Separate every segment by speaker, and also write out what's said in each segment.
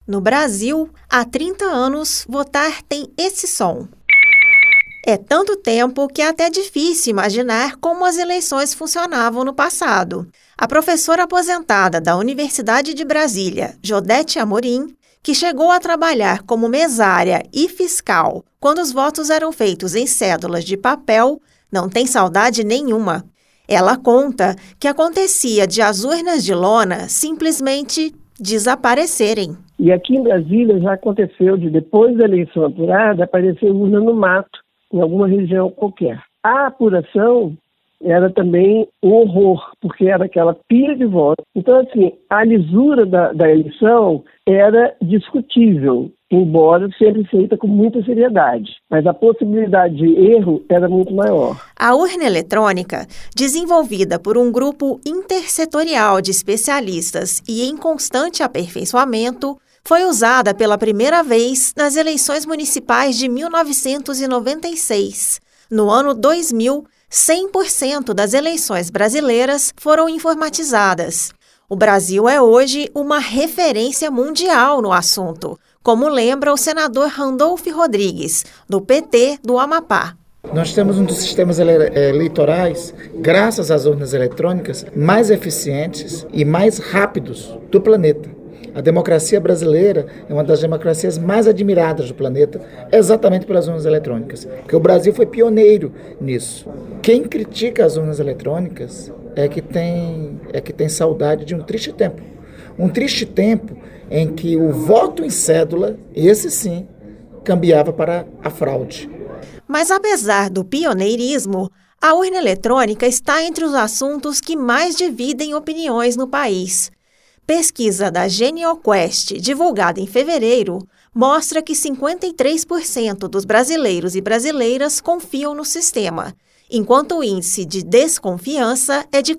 Speaker 1: No Brasil, há 30 anos, votar tem esse som. É tanto tempo que é até difícil imaginar como as eleições funcionavam no passado. A professora aposentada da Universidade de Brasília, Jodete Amorim, que chegou a trabalhar como mesária e fiscal quando os votos eram feitos em cédulas de papel, não tem saudade nenhuma. Ela conta que acontecia de as urnas de lona simplesmente desaparecerem.
Speaker 2: E aqui em Brasília já aconteceu de, depois da eleição apurada, aparecer urna no mato, em alguma região qualquer. A apuração era também um horror, porque era aquela pilha de votos. Então, assim, a lisura da eleição era discutível, embora sempre feita com muita seriedade. Mas a possibilidade de erro era muito maior.
Speaker 1: A urna eletrônica, desenvolvida por um grupo intersetorial de especialistas e em constante aperfeiçoamento, foi usada pela primeira vez nas eleições municipais de 1996. No ano 2000, 100% das eleições brasileiras foram informatizadas. O Brasil é hoje uma referência mundial no assunto, como lembra o senador Randolfo Rodrigues, do PT do Amapá.
Speaker 3: Nós temos um dos sistemas eleitorais, graças às urnas eletrônicas, mais eficientes e mais rápidos do planeta. A democracia brasileira é uma das democracias mais admiradas do planeta, exatamente pelas urnas eletrônicas, porque o Brasil foi pioneiro nisso. Quem critica as urnas eletrônicas é que tem saudade de um triste tempo. Um triste tempo em que o voto em cédula, esse sim, cambiava para a fraude.
Speaker 1: Mas apesar do pioneirismo, a urna eletrônica está entre os assuntos que mais dividem opiniões no país. Pesquisa da GenialQuest, divulgada em fevereiro, mostra que 53% dos brasileiros e brasileiras confiam no sistema, enquanto o índice de desconfiança é de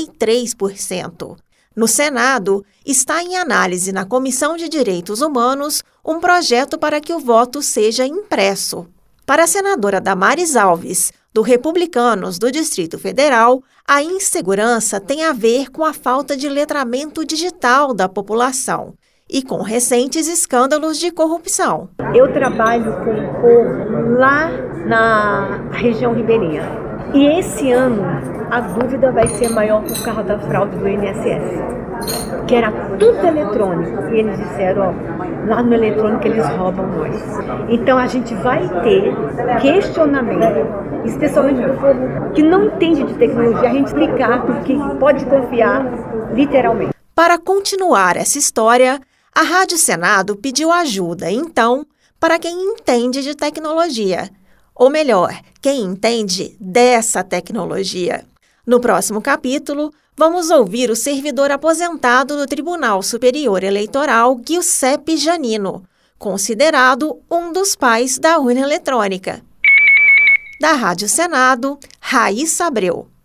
Speaker 1: 43%. No Senado, está em análise na Comissão de Direitos Humanos um projeto para que o voto seja impresso. Para a senadora Damares Alves, do Republicanos do Distrito Federal, a insegurança tem a ver com a falta de letramento digital da população e com recentes escândalos de corrupção.
Speaker 4: Eu trabalho com o povo lá na região ribeirinha e esse ano a dúvida vai ser maior por causa da fraude do INSS, que era tudo eletrônico e eles disseram, lá no eletrônico eles roubam nós. Então a gente vai ter questionamento, especialmente do povo que não entende de tecnologia, a gente explicar porque pode confiar literalmente.
Speaker 1: Para continuar essa história, a Rádio Senado pediu ajuda, então, para quem entende de tecnologia. Ou melhor, quem entende dessa tecnologia. No próximo capítulo, vamos ouvir o servidor aposentado do Tribunal Superior Eleitoral, Giuseppe Janino, considerado um dos pais da urna eletrônica. Da Rádio Senado, Raíssa Abreu.